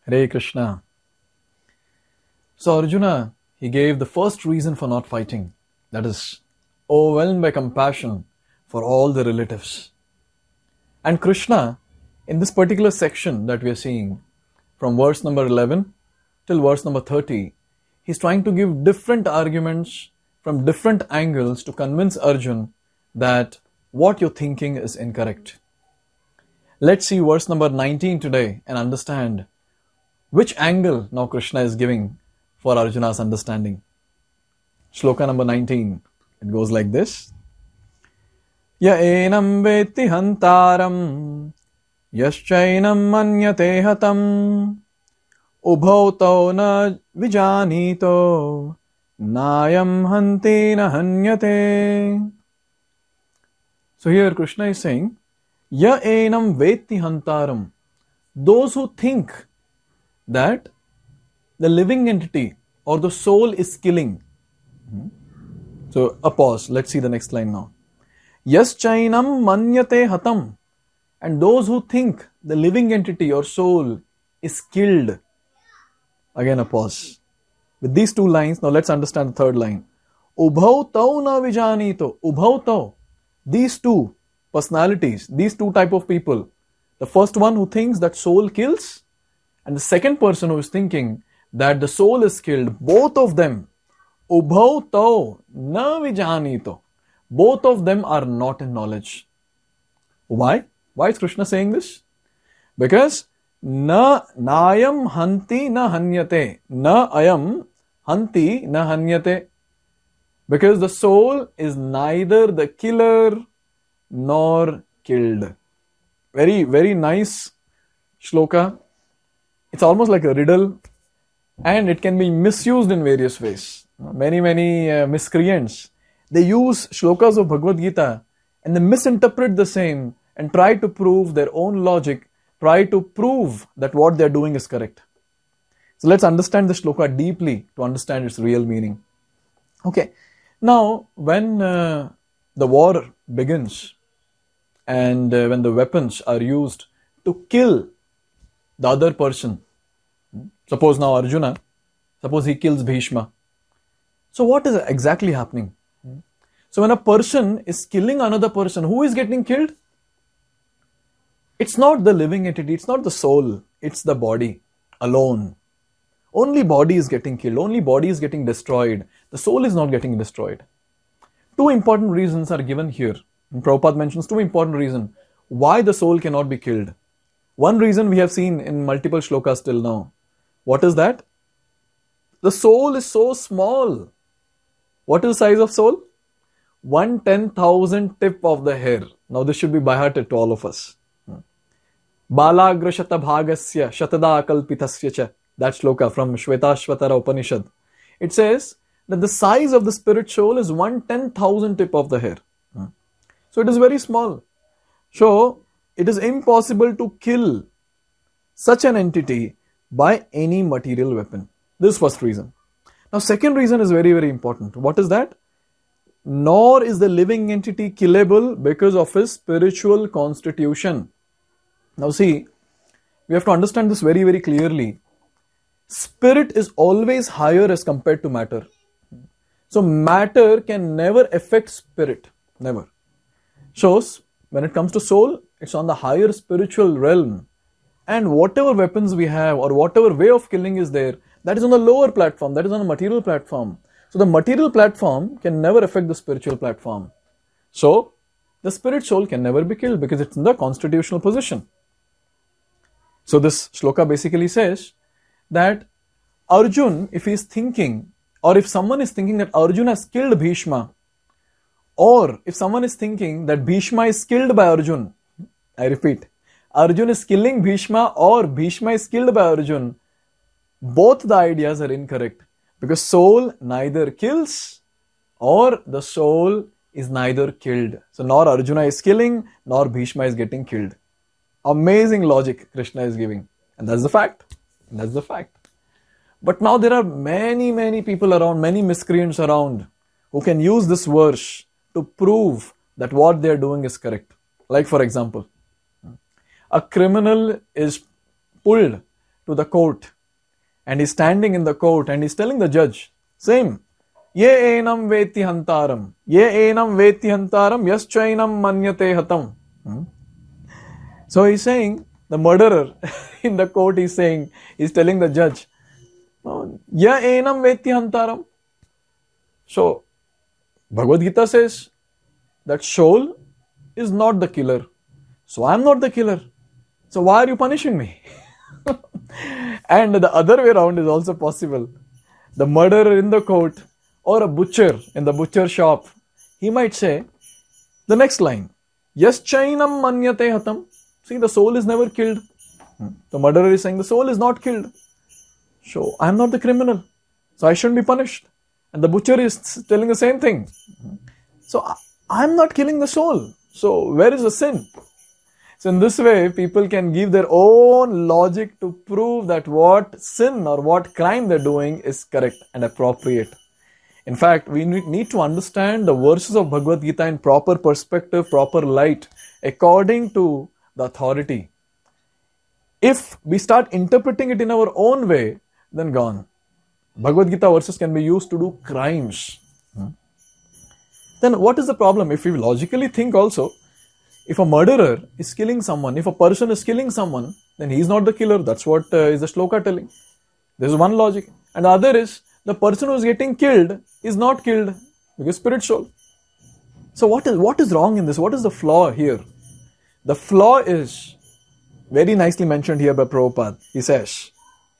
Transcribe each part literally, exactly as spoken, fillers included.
Hare Krishna. So Arjuna, he gave the first reason for not fighting. That is, overwhelmed by compassion for all the relatives. And Krishna, in this particular section that we are seeing, from verse number eleven till verse number thirty, he's trying to give different arguments from different angles to convince Arjun that what you're thinking is incorrect. Let's see verse number nineteen today and understand which angle now Krishna is giving for Arjuna's understanding. Shloka number nineteen. It goes like this. Ya enam veti hantaram yaschainam manyate hatam ubhau tau na vijanito nayam hanti na hanyate. So here Krishna is saying, Ya enam veti hantaram. Those who think that the living entity or the soul is killing. So a pause. Let's see the next line now. Yas chainam manyate hatam. And those who think the living entity or soul is killed. Again a pause. With these two lines, now let's understand the third line. Ubhau tau na vijanito. Ubhau tau. These two personalities, these two type of people. The first one who thinks that soul kills, and the second person who is thinking that the soul is killed, both of them, ubhau tau na vijanito. Both of them are not in knowledge. Why? Why is Krishna saying this? Because na nayam hanti na hanyate. Na ayam hanti na hanyate. Because the soul is neither the killer nor killed. Very, very nice shloka. It's almost like a riddle, and it can be misused in various ways. Many, many uh, miscreants, they use shlokas of Bhagavad Gita and they misinterpret the same and try to prove their own logic, try to prove that what they're doing is correct. So let's understand the shloka deeply to understand its real meaning. Okay, now when uh, the war begins and uh, when the weapons are used to kill the other person, suppose now Arjuna, suppose he kills Bhishma. So what is exactly happening? So when a person is killing another person, who is getting killed? It's not the living entity, it's not the soul, it's the body alone. Only body is getting killed, only body is getting destroyed. The soul is not getting destroyed. Two important reasons are given here. And Prabhupada mentions two important reasons why the soul cannot be killed. One reason we have seen in multiple shlokas till now. What is that? The soul is so small. What is the size of soul? One ten thousand tip of the hair. Now this should be by hearted to all of us. Balagra shata bhagasya shatada kalpitasya cha. That shloka from Shvetashvatara Upanishad. It says that the size of the spirit soul is one ten thousand tip of the hair. So it is very small. So it is impossible to kill such an entity by any material weapon. This is first reason. Now second reason is very, very important. What is that? Nor is the living entity killable because of his spiritual constitution. Now see, we have to understand this very, very clearly. Spirit is always higher as compared to matter. So matter can never affect spirit. Never. So when it comes to soul, it's on the higher spiritual realm. And whatever weapons we have or whatever way of killing is there, that is on the lower platform, that is on a material platform. So the material platform can never affect the spiritual platform. So the spirit soul can never be killed because it's in the constitutional position. So this shloka basically says that Arjun, if he is thinking, or if someone is thinking that Arjun has killed Bhishma, or if someone is thinking that Bhishma is killed by Arjun, I repeat, Arjun is killing Bhishma or Bhishma is killed by Arjun, both the ideas are incorrect. Because soul neither kills or the soul is neither killed. So nor Arjuna is killing nor Bhishma is getting killed. Amazing logic Krishna is giving. And that's the fact. That's the fact. But now there are many, many people around, many miscreants around who can use this verse to prove that what they are doing is correct. Like for example, a criminal is pulled to the court, and he's standing in the court and he's telling the judge, same, ye enam veti hantaram, ye enam veti hantaram, yaschainam manyate hatam. Hmm? So he's saying, the murderer in the court, he's saying, he's telling the judge, ye enam veti hantaram. So Bhagavad Gita says that soul is not the killer. So I'm not the killer. So why are you punishing me? And the other way around is also possible. The murderer in the court or a butcher in the butcher shop, he might say the next line, Yaschainam manyate hatam. See, the soul is never killed. The murderer is saying the soul is not killed. So I am not the criminal. So I shouldn't be punished. And the butcher is telling the same thing. So I am not killing the soul. So where is the sin? So in this way, people can give their own logic to prove that what sin or what crime they're doing is correct and appropriate. In fact, we need to understand the verses of Bhagavad Gita in proper perspective, proper light, according to the authority. If we start interpreting it in our own way, then gone. Bhagavad Gita verses can be used to do crimes. Hmm. Then what is the problem? If we logically think also, if a murderer is killing someone, if a person is killing someone, then he is not the killer. That's what uh, is the shloka telling. There's one logic. And the other is, the person who is getting killed is not killed because spirit soul. So what is, what is wrong in this? What is the flaw here? The flaw is very nicely mentioned here by Prabhupada. He says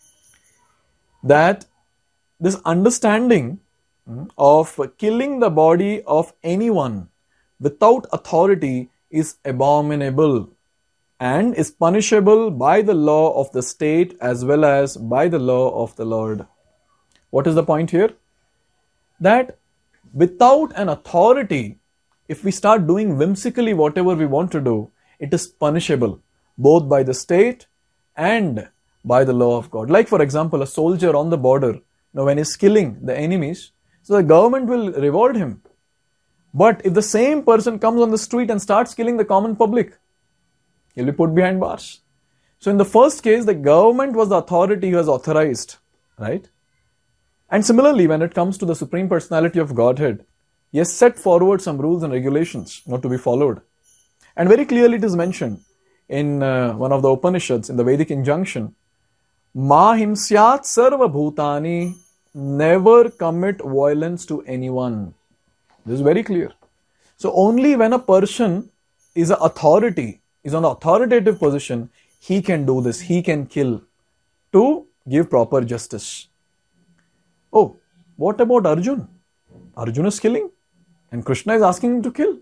that this understanding of killing the body of anyone without authority is abominable and is punishable by the law of the state as well as by the law of the Lord. What is the point here? That without an authority, if we start doing whimsically whatever we want to do, it is punishable both by the state and by the law of God. Like for example, a soldier on the border, now when he's killing the enemies, so the government will reward him. But if the same person comes on the street and starts killing the common public, he'll be put behind bars. So in the first case, the government was the authority who has authorized, right? And similarly, when it comes to the Supreme Personality of Godhead, he has set forward some rules and regulations not to be followed. And very clearly it is mentioned in uh, one of the Upanishads, in the Vedic injunction, Ma himsyat sarva bhutani, never commit violence to anyone. This is very clear. So only when a person is an authority, is on the authoritative position, he can do this, he can kill to give proper justice. Oh, what about Arjuna? Arjuna is killing and Krishna is asking him to kill.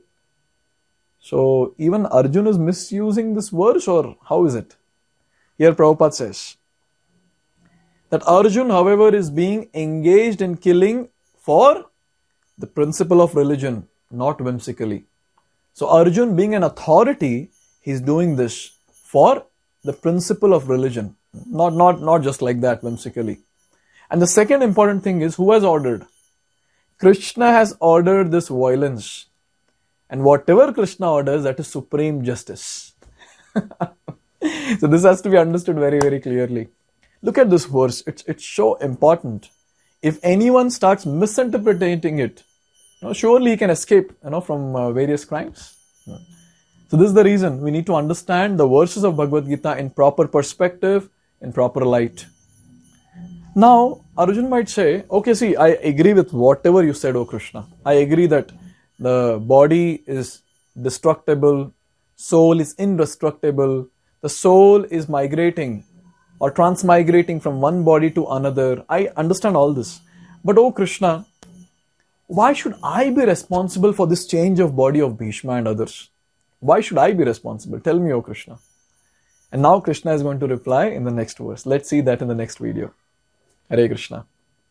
So even Arjuna is misusing this verse, or how is it? Here Prabhupada says that Arjuna, however, is being engaged in killing for the principle of religion, not whimsically. So Arjuna, being an authority, he's doing this for the principle of religion, not, not, not just like that, whimsically. And the second important thing is, who has ordered? Krishna has ordered this violence. And whatever Krishna orders, that is supreme justice. So this has to be understood very, very clearly. Look at this verse. It's, it's so important. If anyone starts misinterpreting it, you know, surely he can escape you know, from uh, various crimes. So this is the reason we need to understand the verses of Bhagavad Gita in proper perspective, in proper light. Now, Arjuna might say, okay, see, I agree with whatever you said, O Krishna. I agree that the body is destructible, soul is indestructible, the soul is migrating or transmigrating from one body to another. I understand all this. But O Krishna, why should I be responsible for this change of body of Bhishma and others? Why should I be responsible? Tell me, O Krishna. And now Krishna is going to reply in the next verse. Let's see that in the next video. Hare Krishna.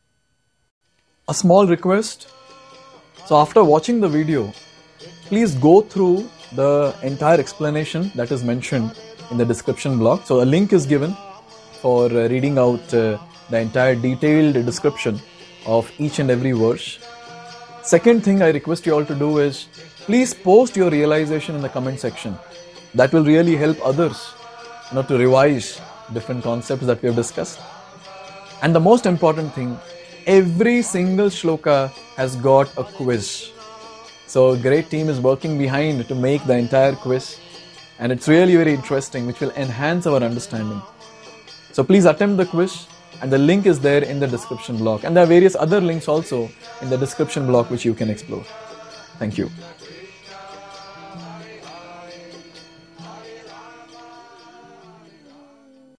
A small request. So after watching the video, please go through the entire explanation that is mentioned in the description block. So a link is given for uh, reading out uh, the entire detailed description of each and every verse. Second thing I request you all to do is, please post your realization in the comment section. That will really help others you know, to revise different concepts that we have discussed. And the most important thing, every single shloka has got a quiz. So a great team is working behind to make the entire quiz, and it's really very interesting, which will enhance our understanding. So please attempt the quiz, and the link is there in the description block, and there are various other links also in the description block which you can explore. Thank you.